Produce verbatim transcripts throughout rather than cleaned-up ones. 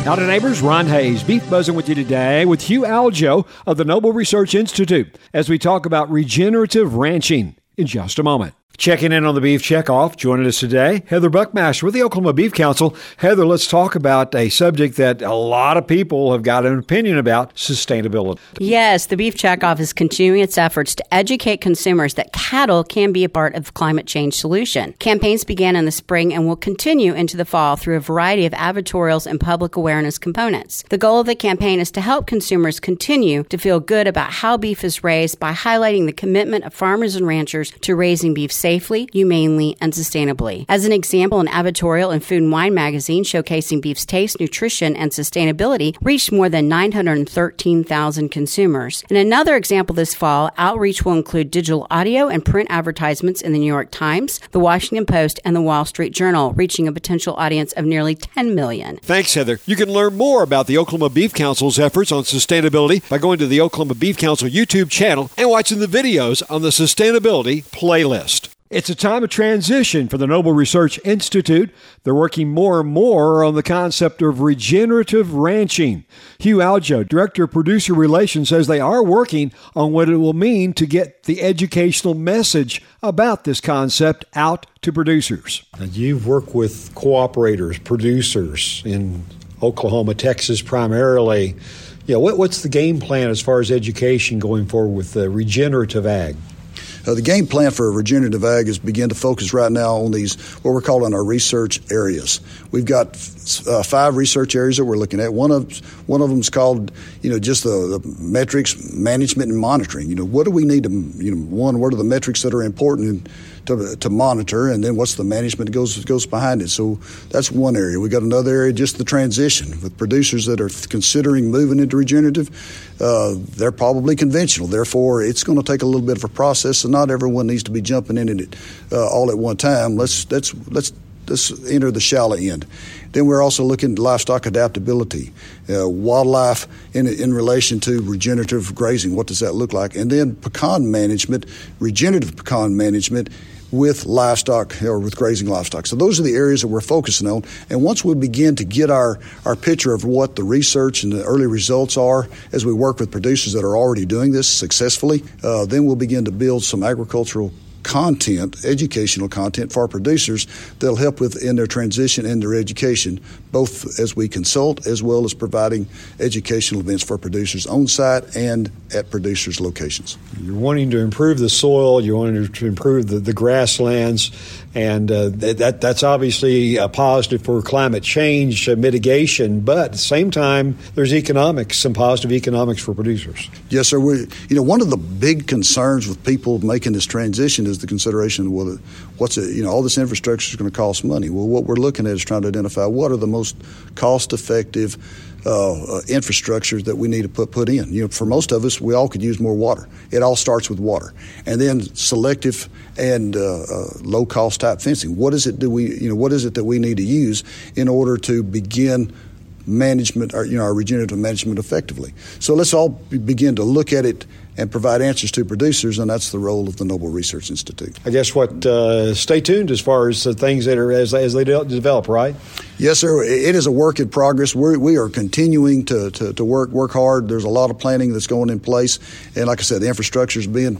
Howdy neighbors, Ron Hayes, Beef Buzzing with you today with Hugh Aljo of the Noble Research Institute as we talk about regenerative ranching in just a moment. Checking in on the Beef Checkoff, joining us today, Heather Buckmaster with the Oklahoma Beef Council. Heather, let's talk about a subject that a lot of people have got an opinion about, sustainability. Yes, the Beef Checkoff is continuing its efforts to educate consumers that cattle can be a part of the climate change solution. Campaigns began in the spring and will continue into the fall through a variety of advertorials and public awareness components. The goal of the campaign is to help consumers continue to feel good about how beef is raised by highlighting the commitment of farmers and ranchers to raising beef safely. safely, humanely, and sustainably. As an example, an advertorial in Food and Wine magazine showcasing beef's taste, nutrition, and sustainability reached more than nine hundred thirteen thousand consumers. In another example this fall, outreach will include digital audio and print advertisements in the New York Times, the Washington Post, and the Wall Street Journal, reaching a potential audience of nearly ten million. Thanks, Heather. You can learn more about the Oklahoma Beef Council's efforts on sustainability by going to the Oklahoma Beef Council YouTube channel and watching the videos on the sustainability playlist. It's a time of transition for the Noble Research Institute. They're working more and more on the concept of regenerative ranching. Hugh Aljo, Director of Producer Relations, says they are working on what it will mean to get the educational message about this concept out to producers. And you've worked with cooperators, producers in Oklahoma, Texas primarily. You know, what, what's the game plan as far as education going forward with uh, regenerative ag? Uh, the game plan for regenerative ag is begin to focus right now on these, what we're calling our research areas. We've got uh, five research areas that we're looking at. One of one of them is called, you know, just the, the metrics, management, and monitoring. You know, what do we need to, you know, one, what are the metrics that are important to to monitor, and then what's the management that goes goes behind it. So that's one area. We got another area, just the transition with producers that are considering moving into regenerative. Uh, they're probably conventional. Therefore, it's going to take a little bit of a process, and not everyone needs to be jumping in it uh, all at one time. Let's let's let's let's enter the shallow end. Then we're also looking at livestock adaptability, uh, wildlife in in relation to regenerative grazing. What does that look like? And then pecan management, regenerative pecan management with livestock or with grazing livestock. So those are the areas that we're focusing on. And once we begin to get our, our picture of what the research and the early results are as we work with producers that are already doing this successfully, uh, then we'll begin to build some agricultural content, educational content for our producers that'll help with in their transition and their education, both as we consult as well as providing educational events for producers on site and at producers' locations. You're wanting to improve the soil, you're wanting to improve the, the grasslands, and uh, that that's obviously a positive for climate change uh, mitigation, but at the same time, there's economics, some positive economics for producers. Yes, sir. We, you know, one of the big concerns with people making this transition is the consideration of well, what's it, you know, all this infrastructure is going to cost money. Well, what we're looking at is trying to identify what are the most cost-effective uh, uh, infrastructure that we need to put put in. You know, for most of us, we all could use more water. It all starts with water, and then selective and uh, uh, low-cost type fencing. What is it do we, you know, what is it that we need to use in order to begin management, or, you know, our regenerative management effectively? So let's all begin to look at it and provide answers to producers, and that's the role of the Noble Research Institute. I guess what, uh, stay tuned as far as the things that are as, as they de- develop, right? Yes, sir. It is a work in progress. We're, we are continuing to, to, to work work hard. There's a lot of planning that's going in place, and like I said, the infrastructure is being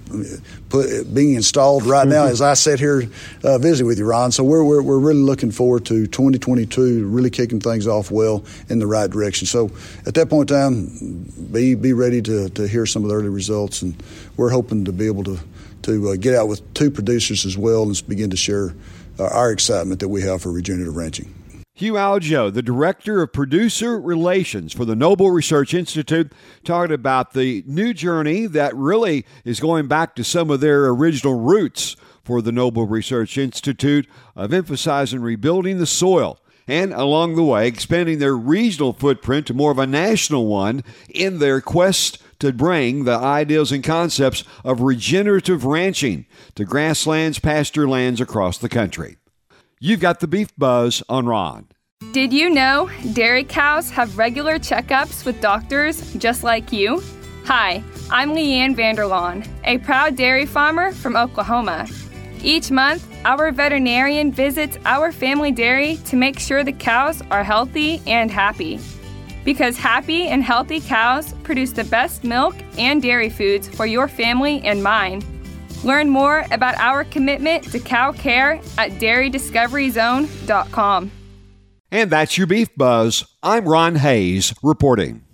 put being installed right now as I sit here uh, visiting with you, Ron. So we're, we're we're really looking forward to twenty twenty-two, really kicking things off well in the right direction. So at that point in time, be be ready to, to hear some of the early results, and we're hoping to be able to to uh, get out with two producers as well and begin to share uh, our excitement that we have for regenerative ranching. Hugh Aljo, the Director of Producer Relations for the Noble Research Institute, talking about the new journey that really is going back to some of their original roots for the Noble Research Institute of emphasizing rebuilding the soil and, along the way, expanding their regional footprint to more of a national one in their quest to bring the ideas and concepts of regenerative ranching to grasslands, pasture lands across the country. You've got the Beef Buzz on Ron. Did you know dairy cows have regular checkups with doctors just like you? Hi, I'm Leanne Vanderlaan, a proud dairy farmer from Oklahoma. Each month, our veterinarian visits our family dairy to make sure the cows are healthy and happy. Because happy and healthy cows produce the best milk and dairy foods for your family and mine. Learn more about our commitment to cow care at dairy discovery zone dot com. And that's your Beef Buzz. I'm Ron Hayes reporting.